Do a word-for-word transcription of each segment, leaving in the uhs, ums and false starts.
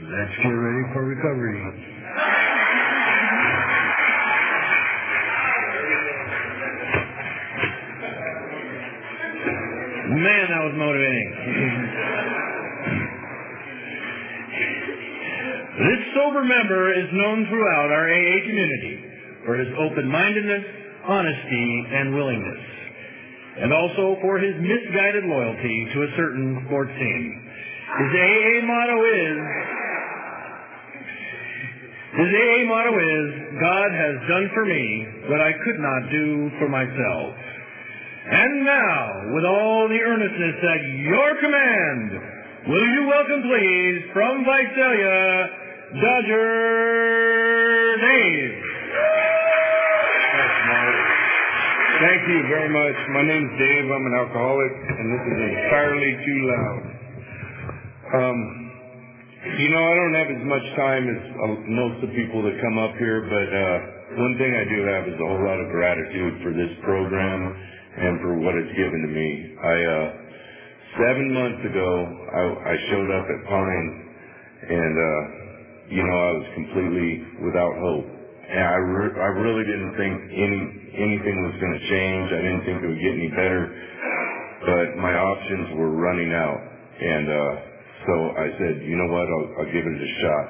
Let's get ready for recovery. Man, that was motivating. This sober member is known throughout our A A community for his open-mindedness, honesty, and willingness, and also for his misguided loyalty to a certain sports team. His A A motto is, his A A motto is, God has done for me what I could not do for myself. And now, with all the earnestness at your command, will you welcome, please, from Visalia, Dodger Dave. Thanks, Mark. Thank you very much. My name's Dave. I'm an alcoholic, and this is entirely too loud. Um, you know, I don't have as much time as uh, most of the people that come up here, but uh, one thing I do have is a whole lot of gratitude for this program and for what it's given to me. I, uh, seven months ago, I, I showed up at Pine, and, uh, you know, I was completely without hope. And I, re- I really didn't think any anything was going to change. I didn't think it would get any better, but my options were running out. And, uh, so I said, you know what, I'll, I'll give it a shot.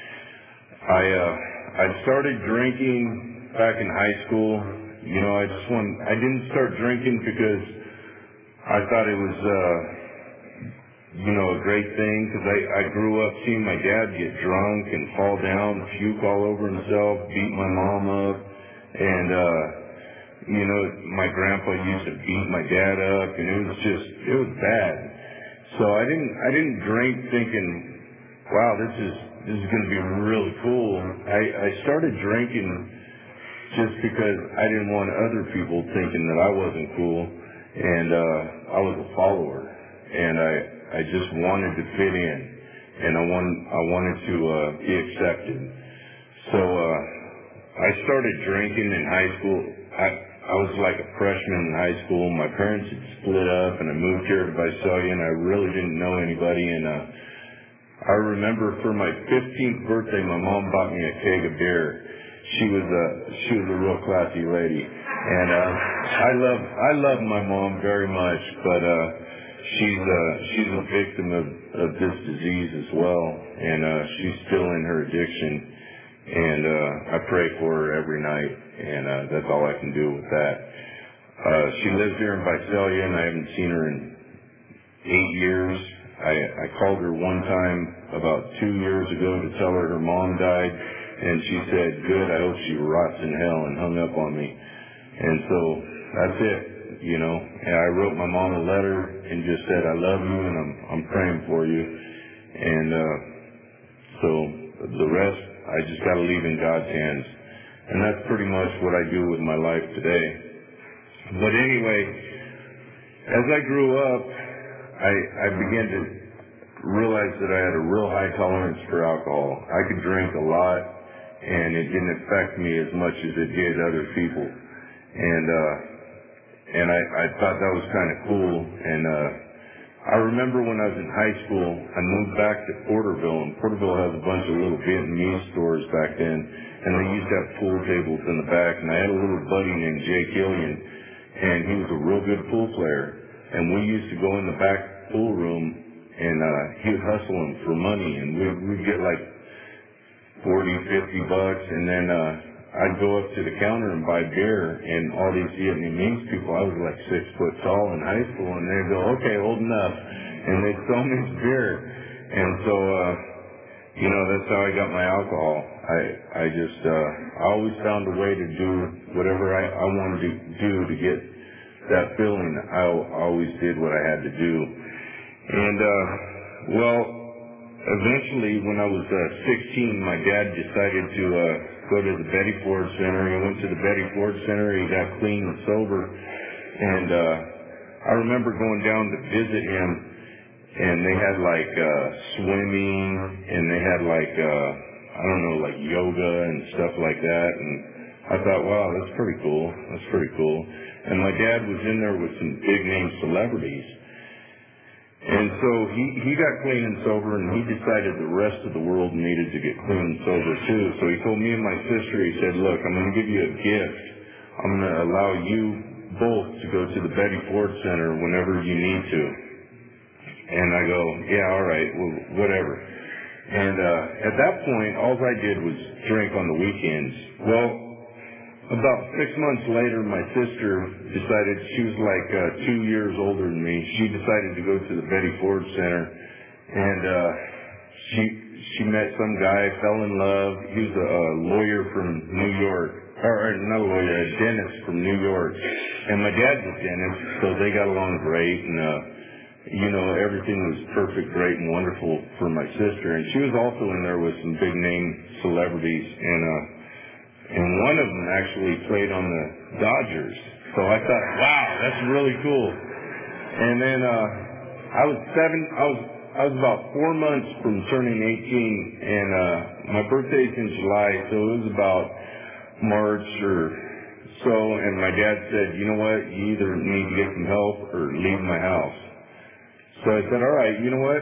I, uh, I started drinking back in high school. You know, I just want, I didn't start drinking because I thought it was, uh, you know, a great thing, because I, I grew up seeing my dad get drunk and fall down, puke all over himself, beat my mom up, and, uh, you know, my grandpa used to beat my dad up, and it was just, it was bad. So I didn't, I didn't drink thinking, wow, this is, this is going to be really cool. I, I started drinking just because I didn't want other people thinking that I wasn't cool, and uh, I was a follower, and I I just wanted to fit in, and I want I wanted to uh, be accepted. So uh, I started drinking in high school. I I was like a freshman in high school. My parents had split up, and I moved here to Visalia, and I really didn't know anybody. And uh, I remember for my fifteenth birthday, my mom bought me a keg of beer. She was a she was a real classy lady, and uh, I love I love my mom very much, but uh, she's uh, she's a victim of, of this disease as well, and uh, she's still in her addiction, and uh, I pray for her every night, and uh, that's all I can do with that. Uh, she lives here in Visalia, and I haven't seen her in eight years. I, I called her one time about two years ago to tell her her mom died. And she said, good, I hope she rots in hell, and hung up on me. And so that's it, you know. And I wrote my mom a letter and just said, I love you, and I'm I'm praying for you. And uh, so the rest, I just got to leave in God's hands. And that's pretty much what I do with my life today. But anyway, as I grew up, I, I began to realize that I had a real high tolerance for alcohol. I could drink a lot, and it didn't affect me as much as it did other people. And uh, and I, I thought that was kind of cool. And uh, I remember when I was in high school, I moved back to Porterville, and Porterville has a bunch of little Vietnamese stores back then, and they used to have pool tables in the back. And I had a little buddy named Jake Killian, and he was a real good pool player. And we used to go in the back pool room, and uh, he would hustle him for money, and we'd, we'd get like forty, fifty bucks, and then uh, I'd go up to the counter and buy beer, and all these Vietnamese people, I was like six foot tall in high school, and they'd go, okay, old enough, and they'd throw me this beer. And so, uh, you know, that's how I got my alcohol. I I just, uh, I always found a way to do whatever I, I wanted to do to get that feeling. I always did what I had to do. And, uh, well, eventually, when I was uh, sixteen, my dad decided to uh, go to the Betty Ford Center. He went to the Betty Ford Center. He got clean and sober. And uh, I remember going down to visit him, and they had like uh, swimming, and they had like, uh, I don't know, like yoga and stuff like that. And I thought, wow, that's pretty cool. That's pretty cool. And my dad was in there with some big name celebrities. And so he, he got clean and sober, and he decided the rest of the world needed to get clean and sober too. So he told me and my sister, he said, look, I'm going to give you a gift. I'm going to allow you both to go to the Betty Ford Center whenever you need to. And I go, yeah, all right, well, whatever. And uh, at that point, all I did was drink on the weekends. Well, about six months later, my sister decided, she was like uh, two years older than me, she decided to go to the Betty Ford Center, and uh, she she met some guy, fell in love. He was a, a lawyer from New York, or, or not a lawyer, a dentist from New York, and my dad's a dentist, so they got along great, and uh, you know, everything was perfect, great, and wonderful for my sister, and she was also in there with some big name celebrities, and uh, and one of them actually played on the Dodgers. So I thought, wow, that's really cool. And then uh, I was seven. I was I was about four months from turning eighteen, and uh, my birthday's in July, so it was about March or so. And my dad said, you know what? You either need to get some help or leave my house. So I said, all right, you know what?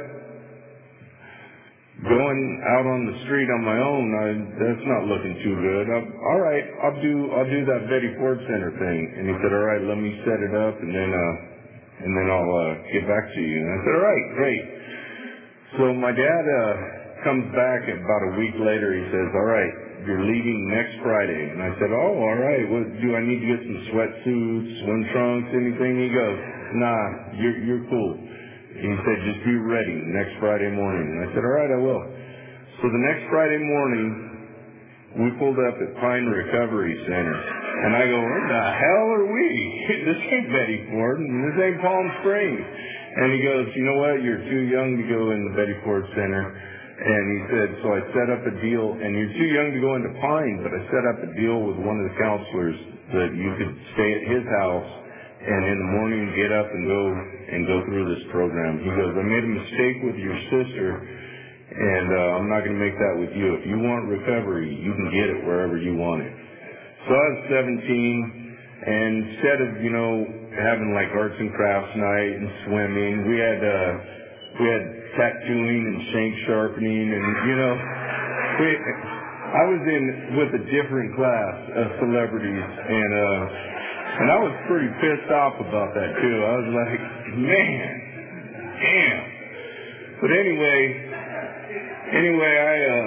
Going out on the street on my own, I, that's not looking too good. I, all right, I'll do I'll do that Betty Ford Center thing. And he said, all right, let me set it up, and then uh, and then I'll uh, get back to you. And I said, all right, great. So my dad uh, comes back about a week later. He says, all right, you're leaving next Friday. And I said, oh, all right. What, do I need to get some sweatsuits, swim trunks, anything? He goes, nah, you're you're cool. He said, just be ready next Friday morning. And I said, all right, I will. So the next Friday morning, we pulled up at Pine Recovery Center. And I go, where the hell are we? This ain't Betty Ford, and this ain't Palm Springs. And he goes, you know what? You're too young to go in the Betty Ford Center. And he said, so I set up a deal, and you're too young to go into Pine, but I set up a deal with one of the counselors that you could stay at his house and in the morning get up and go and go through this program. He goes, I made a mistake with your sister, and uh, I'm not going to make that with you. If you want recovery, you can get it wherever you want it. So I was seventeen, and instead of, you know, having like arts and crafts night and swimming, we had uh, we had tattooing and shank sharpening, and you know, we, I was in with a different class of celebrities, and uh, and I was pretty pissed off about that too. I was like, man, damn. But anyway, anyway, I uh,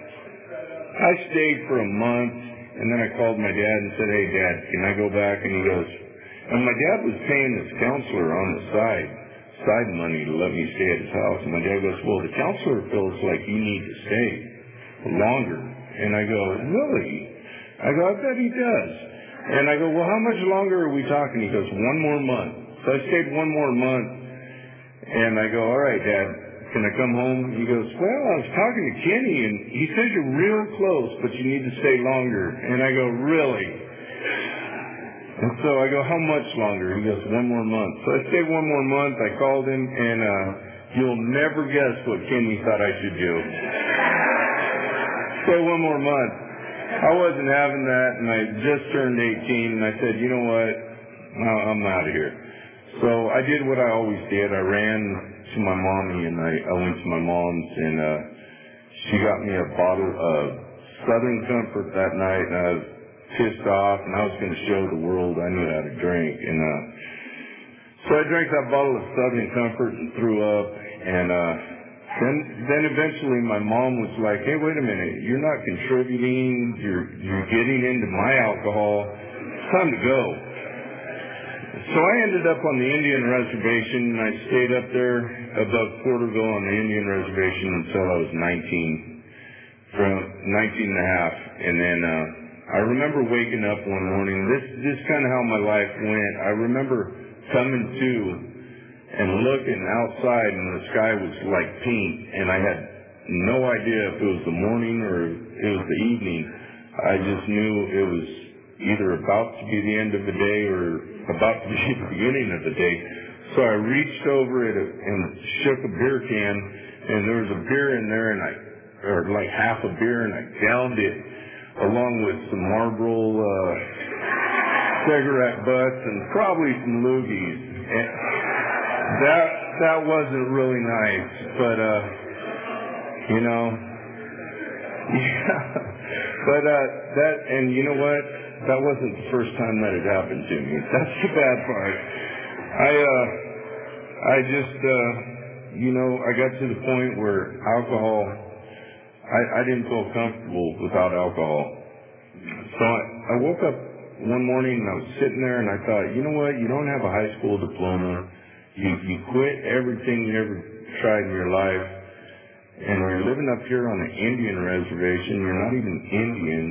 I stayed for a month, and then I called my dad and said, hey, Dad, can I go back? And he goes, and my dad was paying this counselor on the side, side money to let me stay at his house. And my dad goes, well, the counselor feels like you need to stay longer. And I go, really? I go, I bet he does. And I go, well, how much longer are we talking? He goes, one more month. So I stayed one more month, and I go, all right, Dad, can I come home? He goes, well, I was talking to Kenny, and he says you're real close, but you need to stay longer. And I go, really? And so I go, how much longer? He goes, one more month. So I stayed one more month. I called him, and uh, you'll never guess what Kenny thought I should do. Stay one more month. I wasn't having that, and I just turned eighteen, and I said, you know what, I'm out of here. So I did what I always did. I ran to my mommy, and I, I went to my mom's, and uh, she got me a bottle of Southern Comfort that night, and I was pissed off, and I was going to show the world I knew how to drink. And uh, so I drank that bottle of Southern Comfort and threw up, and uh, Then, then eventually my mom was like, hey, wait a minute, you're not contributing, you're, you're getting into my alcohol, it's time to go. So I ended up on the Indian reservation, and I stayed up there above Porterville on the Indian reservation until I was nineteen, from nineteen and a half, and then uh, I remember waking up one morning, this, this is kind of how my life went. I remember coming to and looking outside, and the sky was like pink, and I had no idea if it was the morning or it was the evening. I just knew it was either about to be the end of the day or about to be the beginning of the day. So I reached over it and shook a beer can, and there was a beer in there, and I, or like half a beer, and I downed it along with some Marlboro uh, cigarette butts and probably some loogies. And That that wasn't really nice, but, uh, you know, yeah, but, uh, that, and you know what? That wasn't the first time that had happened to me. That's the bad part. I, uh, I just, uh, you know, I got to the point where alcohol, I, I didn't feel comfortable without alcohol. So I, I woke up one morning and I was sitting there and I thought, you know what? You don't have a high school diploma. You, you quit everything you ever tried in your life. And you're living up here on an Indian reservation. You're not even Indian.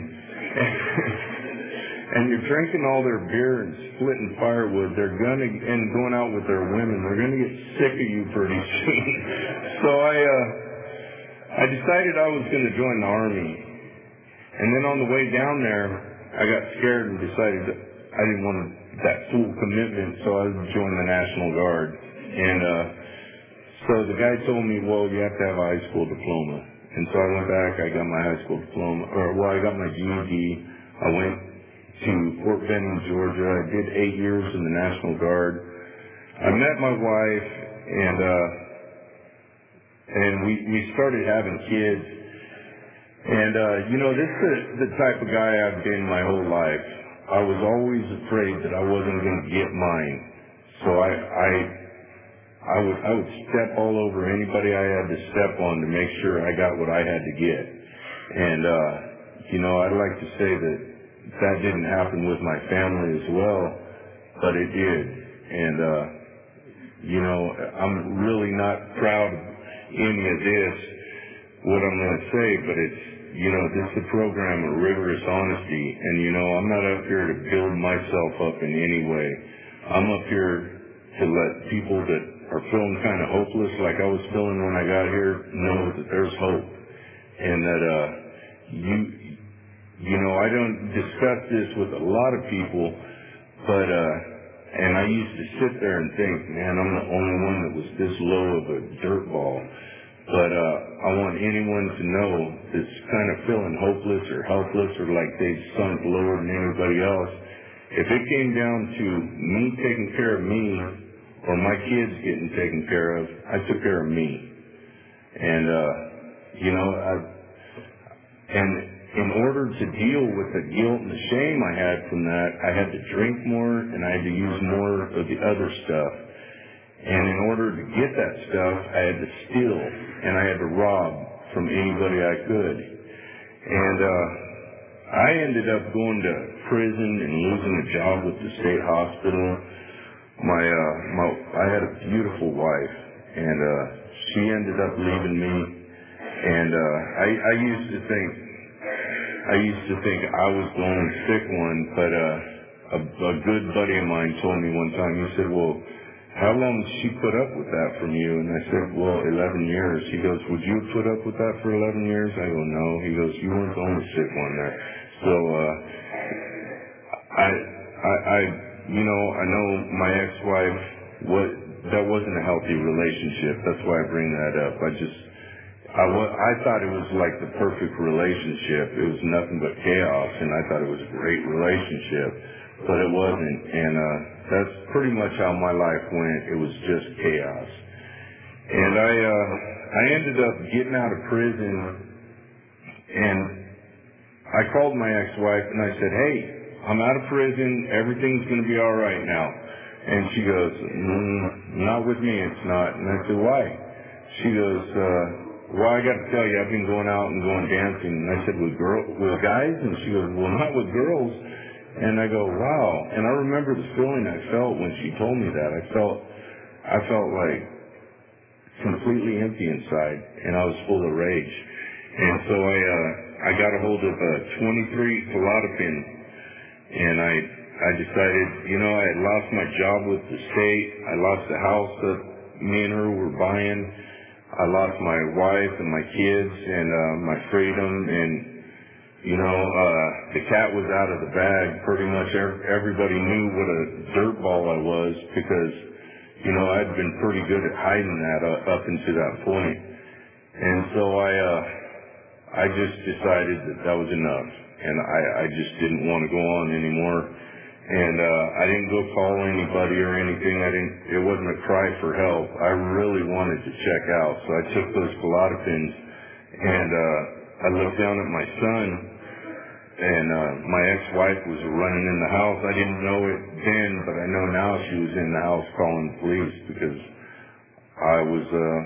And you're drinking all their beer and splitting firewood. They're gonna, and going out with their women. They're gonna get sick of you pretty soon. So I, uh, I decided I was gonna join the Army. And then on the way down there, I got scared and decided that I didn't want that full commitment, so I joined the National Guard. And, uh, so the guy told me, well, you have to have a high school diploma. And so I went back, I got my high school diploma, or well, I got my G E D. I went to Fort Benning, Georgia. I did eight years in the National Guard. I met my wife, and uh, and we we started having kids. And uh, you know, this is the type of guy I've been my whole life. I was always afraid that I wasn't going to get mine, so I I I would I would step all over anybody I had to step on to make sure I got what I had to get. And uh, you know, I'd like to say that that didn't happen with my family as well, but it did. And, uh, you know, I'm really not proud of any of this, what I'm going to say, but it's, you know, this is a program of rigorous honesty. And, you know, I'm not up here to build myself up in any way. I'm up here to let people that are feeling kind of hopeless like I was feeling when I got here know that there's hope. And that, uh, you, You know, I don't discuss this with a lot of people, but, uh, and I used to sit there and think, man, I'm the only one that was this low of a dirtball. But, uh, I want anyone to know that's kind of feeling hopeless or helpless or like they've sunk lower than anybody else. If it came down to me taking care of me or my kids getting taken care of, I took care of me. And, uh, you know, I, and, in order to deal with the guilt and the shame I had from that, I had to drink more and I had to use more of the other stuff. And in order to get that stuff, I had to steal and I had to rob from anybody I could. And uh, I ended up going to prison and losing a job with the state hospital. My, uh, my I had a beautiful wife, and uh, she ended up leaving me. And uh, I, I used to think. I used to think I was the only sick one, but uh, a, a good buddy of mine told me one time, he said, well, how long did she put up with that from you? And I said, well, eleven years. He goes, would you put up with that for eleven years? I go, no. He goes, you weren't the only sick one there. So, uh, I, I, I, you know, I know my ex-wife, what, that wasn't a healthy relationship. That's why I bring that up. I just, I, I thought it was like the perfect relationship. It was nothing but chaos, and I thought it was a great relationship, but it wasn't. And uh, that's pretty much how my life went. It was just chaos. And I, uh, I ended up getting out of prison, and I called my ex-wife, and I said, hey, I'm out of prison. Everything's going to be all right now. And she goes, mm, not with me, it's not. And I said, why? She goes, uh, well, I got to tell you, I've been going out and going dancing. And I said, with girl, with guys? And she goes, well, not with girls. And I go, wow. And I remember the feeling I felt when she told me that. I felt, I felt like completely empty inside, and I was full of rage. And so I, uh, I got a hold of uh, twenty-three Klonopin, and I, I decided, you know, I had lost my job with the state. I lost the house that me and her were buying. I lost my wife and my kids and uh, my freedom, and you know, uh, the cat was out of the bag. Pretty much everybody knew what a dirtball I was because, you know, I'd been pretty good at hiding that uh, up until that point. And so I, uh, I just decided that that was enough, and I, I just didn't want to go on anymore. And uh, I didn't go call anybody or anything. I didn't. It wasn't a cry for help. I really wanted to check out, so I took those Klonopins, and uh, I looked down at my son, and uh, my ex-wife was running in the house. I didn't know it then, but I know now she was in the house calling the police because I was uh,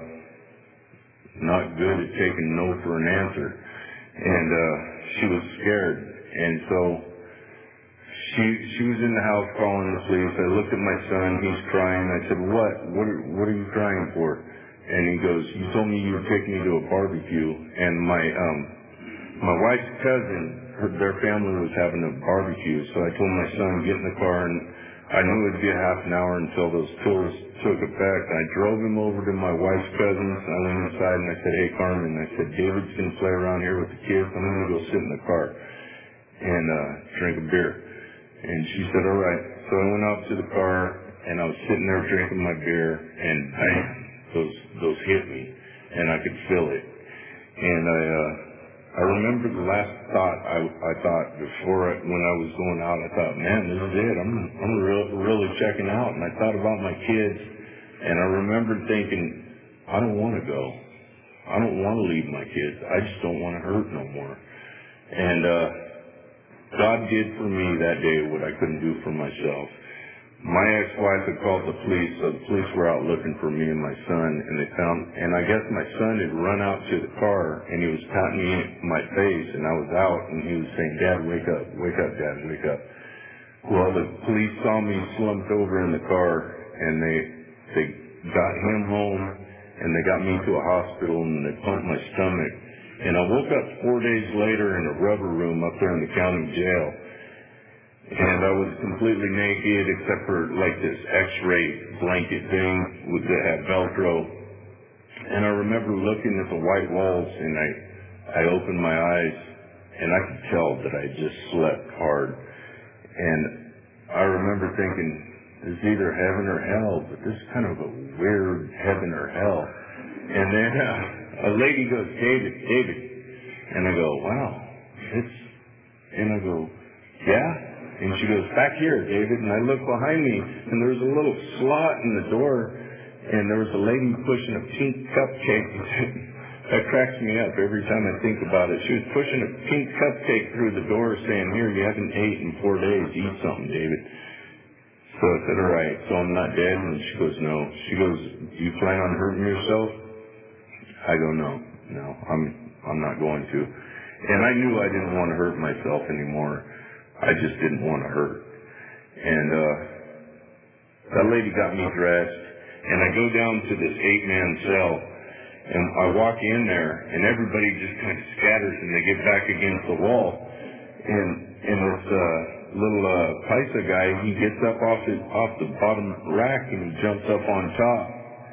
not good at taking no for an answer, and uh, she was scared, and so. She she was in the house calling the police. I looked at my son. He's crying. I said, what? What are, what are you crying for? And he goes, you told me you would take me to a barbecue. And my um my wife's cousin, her, their family was having a barbecue. So I told my son, get in the car. And I knew it would be a half an hour until those pills took effect. I drove him over to my wife's cousin's. I went inside and I said, hey, Carmen. I said, David's going to play around here with the kids. I'm going to go sit in the car and uh drink a beer. And she said, all right. So I went out to the car, and I was sitting there drinking my beer, and bam, those those hit me, and I could feel it. And I uh, I remember the last thought I I thought before I, when I was going out, I thought, man, this is it. I'm I'm real, really checking out. And I thought about my kids, and I remember thinking, I don't want to go. I don't want to leave my kids. I just don't want to hurt no more. And uh, God did for me that day what I couldn't do for myself. My ex-wife had called the police, so the police were out looking for me and my son, and they found, and I guess my son had run out to the car, and he was patting me in my face, and I was out, and he was saying, Dad, wake up, wake up, Dad, wake up. Well, the police saw me slumped over in the car, and they, they got him home, and they got me to a hospital, and they pumped my stomach. And I woke up four days later in a rubber room up there in the county jail. And I was completely naked except for like this x-ray blanket thing with that had Velcro. And I remember looking at the white walls and I, I opened my eyes and I could tell that I just slept hard. And I remember thinking, it's either heaven or hell, but this is kind of a weird heaven or hell. And then uh, a lady goes, David, David. And I go, wow, it's, and I go, yeah? And she goes, back here, David. And I look behind me, and there was a little slot in the door, and there was a lady pushing a pink cupcake. That cracks me up every time I think about it. She was pushing a pink cupcake through the door saying, here, you haven't ate in four days. Eat something, David. So I said, all right, so I'm not dead? And she goes, no. She goes, do you plan on hurting yourself? I go, no, no, I'm I'm not going to. And I knew I didn't want to hurt myself anymore. I just didn't want to hurt. And uh, that lady got me dressed, and I go down to this eight-man cell, and I walk in there, and everybody just kind of scatters, and they get back against the wall. And and this uh, little uh, Paisa guy, he gets up off the, off the bottom rack, and he jumps up on top.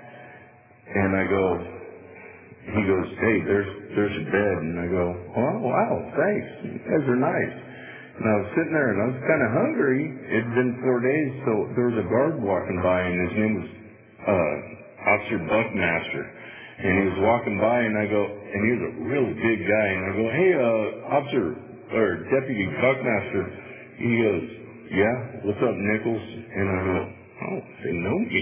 And I go, he goes, hey, there's there's a bed. And I go, oh, wow, thanks. You guys are nice. And I was sitting there, and I was kind of hungry. It had been four days, so there was a guard walking by, and his name was uh, Officer Buckmaster. And he was walking by, and I go, and he was a really big guy. And I go, hey, uh, Officer, or Deputy Buckmaster. He goes, yeah, what's up, Nichols? And I go, oh, they know me.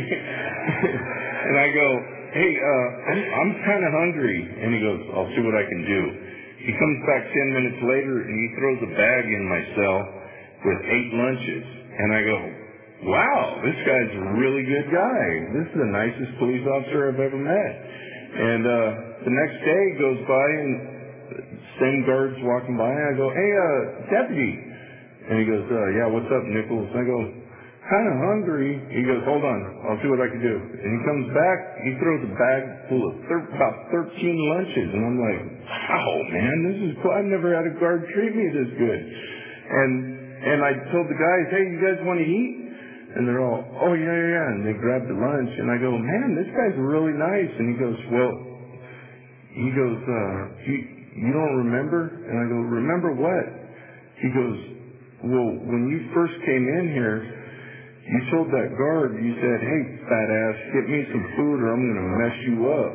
And I go, hey, uh, I'm, I'm kind of hungry. And he goes, I'll see what I can do. He comes back ten minutes later, and he throws a bag in my cell with eight lunches. And I go, wow, this guy's a really good guy. This is the nicest police officer I've ever met. And uh, the next day goes by, and same guard's walking by, and I go, hey, uh, deputy. And he goes, uh, yeah, what's up, Nichols? And I go, kind of hungry. He goes, hold on, I'll see what I can do. And he comes back, he throws a bag full of thir- about thirteen lunches. And I'm like, wow, man, this is cool. I've never had a guard treat me this good. And and I told the guys, hey, you guys want to eat? And they're all, oh, yeah, yeah, yeah. And they grabbed the lunch. And I go, man, this guy's really nice. And he goes, well, he goes, uh, you, you don't remember? And I go, remember what? He goes, well, when you first came in here, you told that guard, you said, hey, fat ass, get me some food or I'm going to mess you up.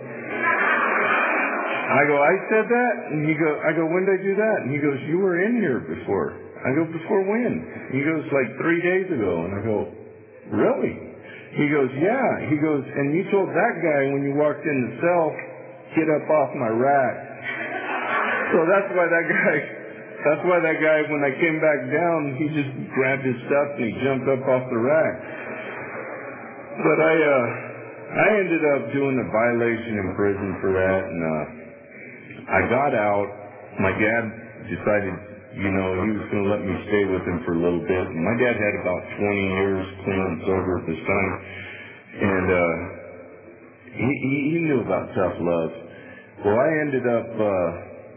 I go, I said that? And he go, I go, when did I do that? And he goes, you were in here before. I go, before when? He goes, like three days ago. And I go, really? He goes, yeah. He goes, and you told that guy when you walked in the cell, get up off my rack. So that's why that guy, that's why that guy, when I came back down, he just grabbed his stuff and he jumped up off the rack. But I, uh, I ended up doing a violation in prison for that, and uh, I got out. My dad decided, you know, he was going to let me stay with him for a little bit. And my dad had about twenty years clean and sober at this time, and uh, he, he, he knew about tough love. Well, I ended up, uh,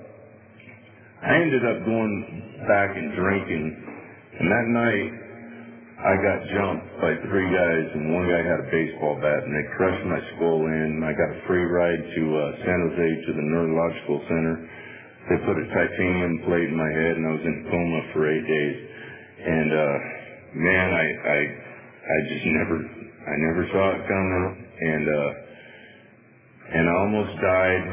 I ended up going back and drinking, and that night I got jumped by three guys, and one guy had a baseball bat, and they crushed my skull in. I got a free ride to uh, San Jose to the neurological center. They put a titanium plate in my head, and I was in a coma for eight days. And uh, man, I, I, I just never, I never saw it coming, and uh, and I almost died.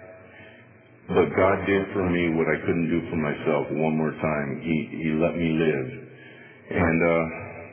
But God did for me what I couldn't do for myself one more time. He He let me live, and. Uh,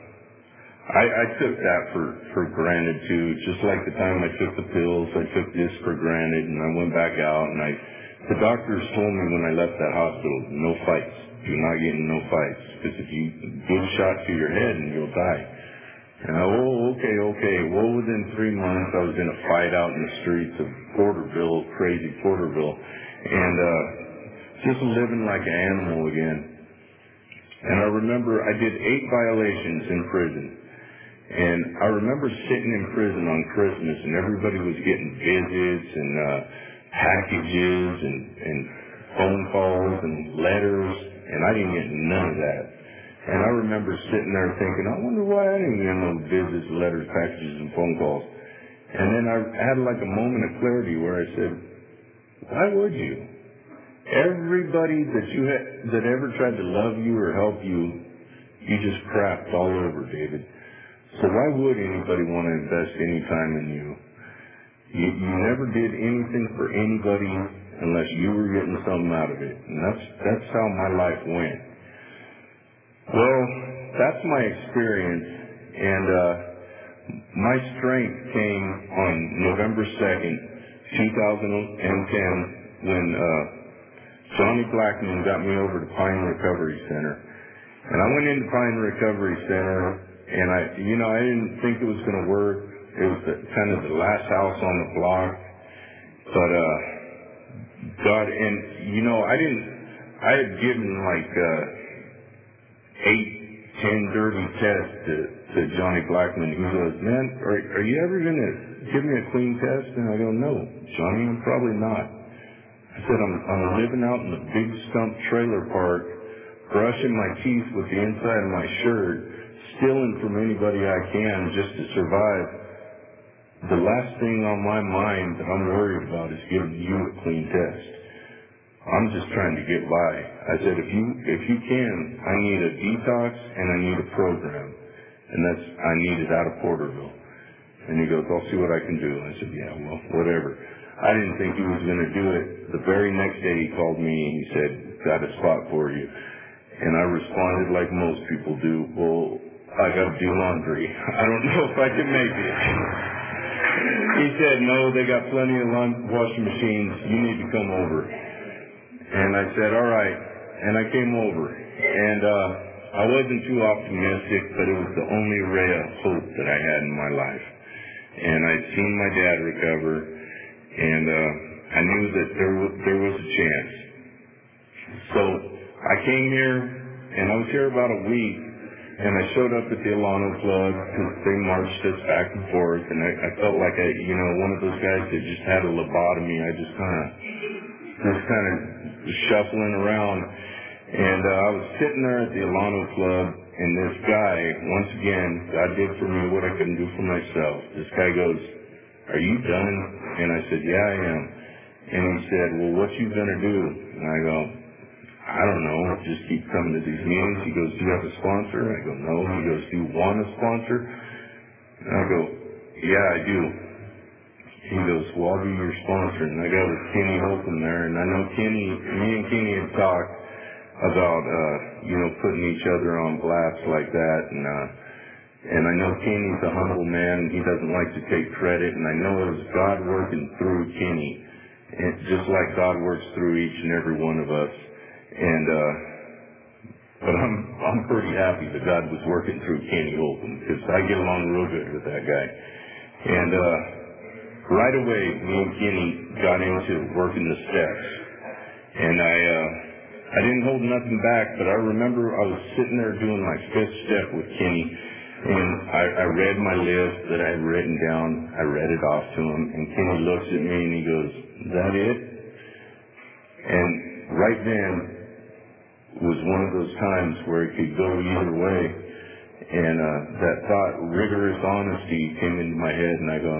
I, I took that for, for granted too, just like the time I took the pills, I took this for granted, and I went back out, and I, the doctors told me when I left that hospital, no fights, do not get in no fights, because if you get a shot to your head and you'll die. And I, oh, okay, okay, well within three months I was in a fight out in the streets of Porterville, crazy Porterville, and uh, just living like an animal again. And I remember I did eight violations in prison. And I remember sitting in prison on Christmas, and everybody was getting visits and uh, packages and, and phone calls and letters, and I didn't get none of that. And I remember sitting there thinking, I wonder why I didn't get no visits, letters, packages, and phone calls. And then I had like a moment of clarity where I said, why would you? Everybody that you had, that ever tried to love you or help you, you just crapped all over, David. So why would anybody want to invest any time in you? You, you never did anything for anybody unless you were getting something out of it. And that's, that's how my life went. Well, that's my experience. And uh, my strength came on November second, two thousand ten, when uh, Johnny Blackman got me over to Pine Recovery Center. And I went into Pine Recovery Center, and I, you know, I didn't think it was going to work. It was the, kind of the last house on the block. But, uh, God, and, you know, I didn't, I had given like, uh, eight, ten dirty tests to, to Johnny Blackman. He goes, man, are, are you ever going to give me a clean test? And I go, no, Johnny, I'm probably not. I said, I'm, I'm living out in the big stump trailer park, brushing my teeth with the inside of my shirt, stealing from anybody I can just to survive. The last thing on my mind that I'm worried about is giving you a clean test. I'm just trying to get by. I said, if you if you can, I need a detox and I need a program. And that's, I need it out of Porterville. And he goes, I'll see what I can do. I said, yeah, well, whatever. I didn't think he was going to do it. The very next day he called me and he said, got a spot for you. And I responded like most people do, well, I got to do laundry. I don't know if I can make it. He said, no, they got plenty of washing machines. You need to come over. And I said, all right. And I came over. And uh, I wasn't too optimistic, but it was the only ray of hope that I had in my life. And I'd seen my dad recover, and uh, I knew that there was, there was a chance. So I came here, and I was here about a week. And I showed up at the Alano Club because they marched us back and forth, and I, I felt like I, you know, one of those guys that just had a lobotomy. I just kind of, just kind of shuffling around, and uh, I was sitting there at the Alano Club, and this guy, once again, God did for me what I couldn't do for myself. This guy goes, "Are you done?" And I said, "Yeah, I am." And he said, "Well, what you gonna do?" And I go, I don't know, just keep coming to these meetings. He goes, do you have a sponsor? I go, no. He goes, do you want a sponsor? And I go, yeah, I do. He goes, well, I'll be your sponsor. And I got with Kenny Holcomb there, and I know Kenny, me and Kenny had talked. about, uh, you know, putting each other on blast like that. And, uh, and I know Kenny's a humble man. He doesn't like to take credit. And I know it was God working through Kenny, and just like God works through each and every one of us. And, uh, but I'm, I'm pretty happy that God was working through Kenny Holcomb, because I get along real good with that guy. And, uh, right away, me and Kenny got into working the steps. And I, uh, I didn't hold nothing back, but I remember I was sitting there doing my fifth step with Kenny, and I, I read my list that I had written down. I read it off to him, and Kenny looks at me and he goes, "Is that it?" And right then was one of those times where it could go either way. And uh, that thought, rigorous honesty, came into my head, and I go,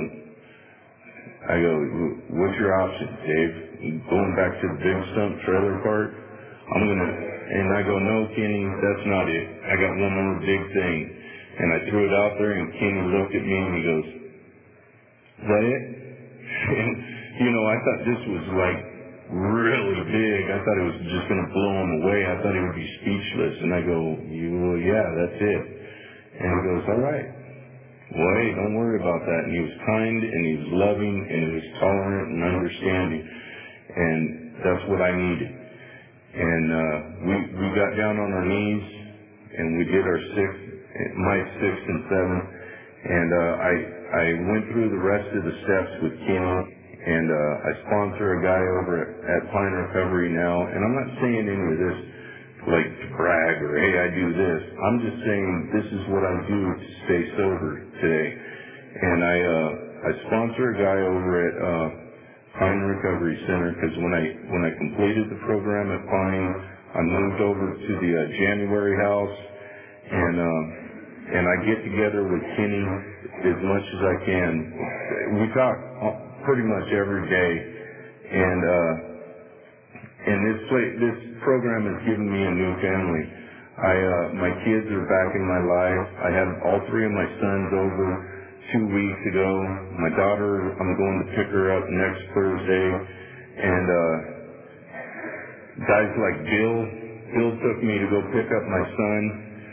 I go, "What's your option, Dave? Going back to the big stump trailer park?" I'm gonna, and I go, "No, Kenny, that's not it. I got one more big thing." And I threw it out there, and Kenny looked at me and he goes, "Is that it?" And, you know, I thought this was like really big. I thought it was just gonna blow him away. I thought he would be speechless. And I go, "Well, yeah, that's it." And he goes, "All right. Well, hey, don't worry about that." And he was kind, and he was loving, and he was tolerant and understanding. And that's what I needed. And uh, we we got down on our knees, and we did our sixth, my sixth and seventh. And uh, I I went through the rest of the steps with Kenny, and uh, I sponsor a guy over at, at Pine Recovery now. And I'm not saying any of this like to brag or, hey, I do this. I'm just saying this is what I do to stay sober today. And I uh, I sponsor a guy over at uh, Pine Recovery Center, because when I when I completed the program at Pine, I moved over to the uh, January house, and uh, and I get together with Kenny as much as I can. We talk pretty much every day, and uh, and this play, this program has given me a new family. I uh, my kids are back in my life. I had all three of my sons over two weeks ago. My daughter, I'm going to pick her up next Thursday. And uh, guys like Bill, Bill took me to go pick up my son.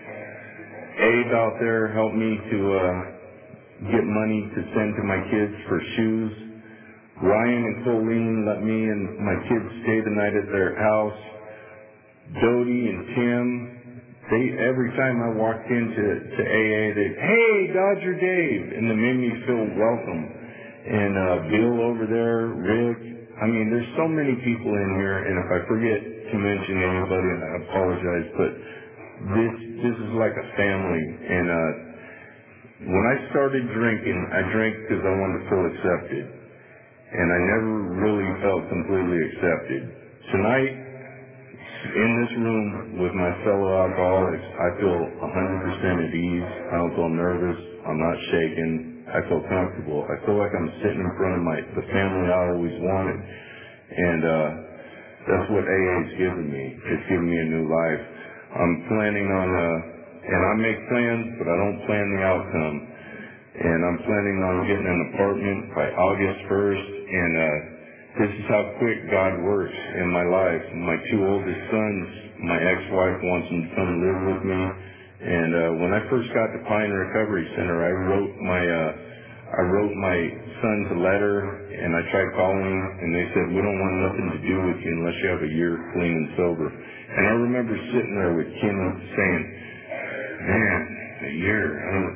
Abe out there helped me to uh, get money to send to my kids for shoes. Ryan and Colleen let me and my kids stay the night at their house. Dodie and Tim, They, every time I walked into to A A, they, "Hey, Dodger Dave," and they made me feel welcome. And uh, Bill over there, Rick, I mean, there's so many people in here, and if I forget to mention anybody, I apologize, but this this is like a family. And uh, when I started drinking, I drank because I wanted to feel accepted, and I never really felt completely accepted. Tonight, in this room with my fellow alcoholics, I feel one hundred percent at ease. I don't feel nervous. I'm not shaking. I feel comfortable. I feel like I'm sitting in front of my the family I always wanted. And uh, that's what A A's given me. It's given me a new life. I'm planning on, uh, and I make plans, but I don't plan the outcome. And I'm planning on getting an apartment by August first. And uh, this is how quick God works in my life. My two oldest sons, my ex-wife wants them to come live with me. And uh, when I first got to Pine Recovery Center, I wrote my uh, I wrote my sons a letter, and I tried calling, and they said, "We don't want nothing to do with you unless you have a year clean and sober." And I remember sitting there with Kim saying, "Man, a year." I don't,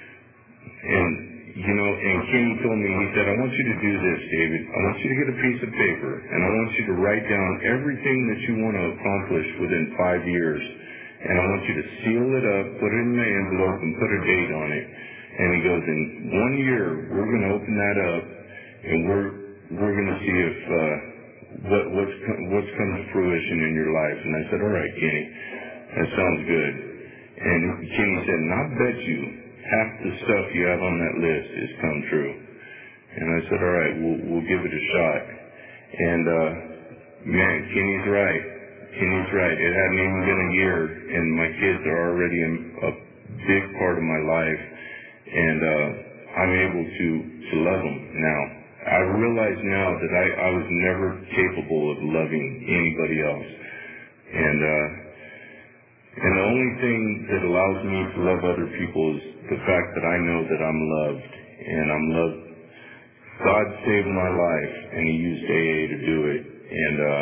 and You know, and Kenny told me, he said, "I want you to do this, David. I want you to get a piece of paper, and I want you to write down everything that you want to accomplish within five years. And I want you to seal it up, put it in the envelope, and put a date on it." And he goes, "In one year, we're going to open that up, and we're we're going to see if uh, what what's what's come to fruition in your life." And I said, "All right, Kenny, that sounds good." And Kenny said, "And I bet you half the stuff you have on that list has come true." And I said, "All right, we'll, we'll give it a shot." And, uh, man, Kenny's right. Kenny's right. It hadn't even been a year, and my kids are already a, a big part of my life. And, uh, I'm able to, to love them now. I realize now that I, I was never capable of loving anybody else. And, uh, and the only thing that allows me to love other people is the fact that I know that I'm loved, and I'm loved. God saved my life, and He used A A to do it. And, uh,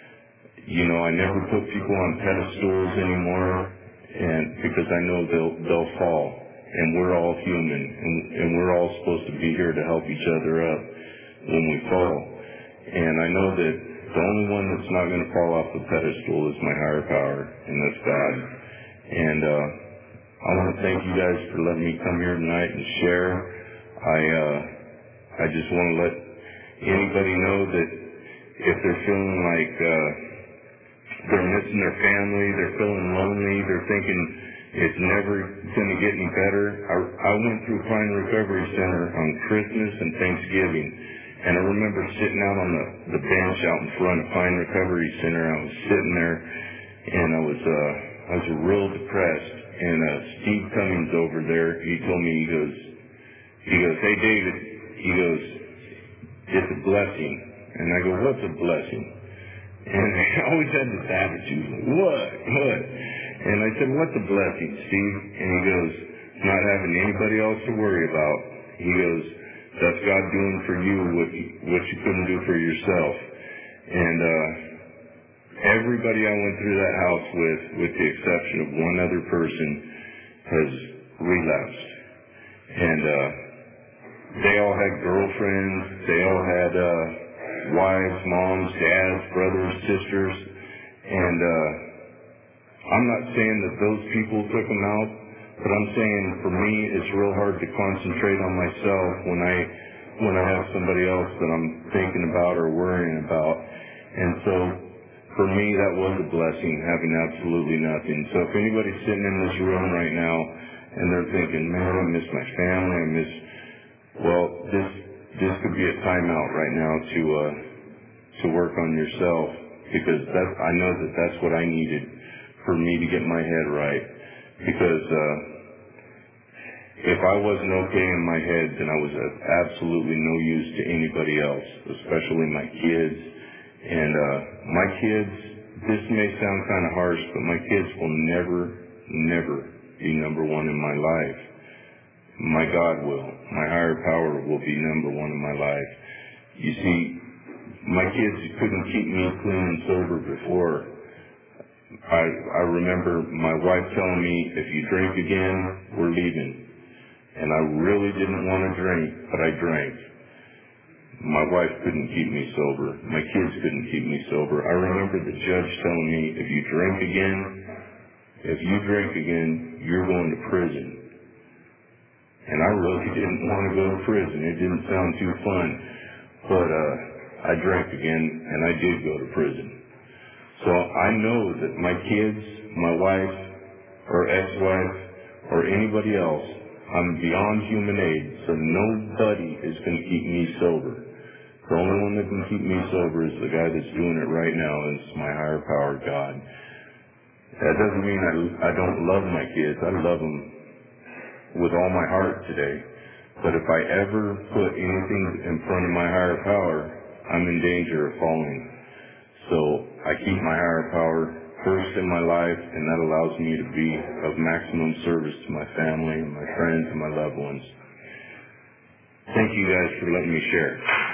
you know, I never put people on pedestals anymore, and because I know they'll they'll fall, and we're all human, and, and we're all supposed to be here to help each other up when we fall. And I know that the only one that's not going to fall off the pedestal is my higher power, and that's God. And uh, I want to thank you guys for letting me come here tonight and share. I uh, I just want to let anybody know that if they're feeling like uh, they're missing their family, they're feeling lonely, they're thinking it's never going to get any better. I, I went through Fine Recovery Center on Christmas and Thanksgiving, and I remember sitting out on the, the bench out in front of Fine Recovery Center. I was sitting there, and I was uh, I was real depressed. And uh, Steve Cummings over there, he told me, he goes, he goes, hey David, he goes, it's a blessing. And I go, what's a blessing? And I always had this attitude, what, what? And I said, what's a blessing, Steve? And he goes, not having anybody else to worry about. He goes, that's God doing for you what you, what you couldn't do for yourself. And uh, everybody I went through that house with, with the exception of one other person, has relapsed. And uh, they all had girlfriends, they all had uh, wives, moms, dads, brothers, sisters, and uh, I'm not saying that those people took them out, but I'm saying for me it's real hard to concentrate on myself when I when I have somebody else that I'm thinking about or worrying about. And so for me that was a blessing, having absolutely nothing. So if anybody's sitting in this room right now and they're thinking, man, I miss my family, I miss, well, this this could be a timeout right now to uh, to work on yourself, because that I know that that's what I needed for me to get my head right. Because uh, if I wasn't okay in my head, then I was of absolutely no use to anybody else, especially my kids. And uh, my kids, this may sound kind of harsh, but my kids will never, never be number one in my life. My God will. My higher power will be number one in my life. You see, my kids couldn't keep me clean and sober before. I, I remember my wife telling me, if you drink again, we're leaving. And I really didn't want to drink, but I drank. My wife couldn't keep me sober. My kids couldn't keep me sober. I remember the judge telling me, if you drink again, if you drink again, you're going to prison. And I really didn't want to go to prison. It didn't sound too fun. But uh, I drank again, and I did go to prison. So I know that my kids, my wife, or ex-wife, or anybody else, I'm beyond human aid, so nobody is going to keep me sober. The only one that can keep me sober is the guy that's doing it right now, and it's my higher power, God. That doesn't mean I, I don't love my kids. I love them with all my heart today. But if I ever put anything in front of my higher power, I'm in danger of falling. So I keep my higher power first in my life, and that allows me to be of maximum service to my family, my friends, and my loved ones. Thank you guys for letting me share.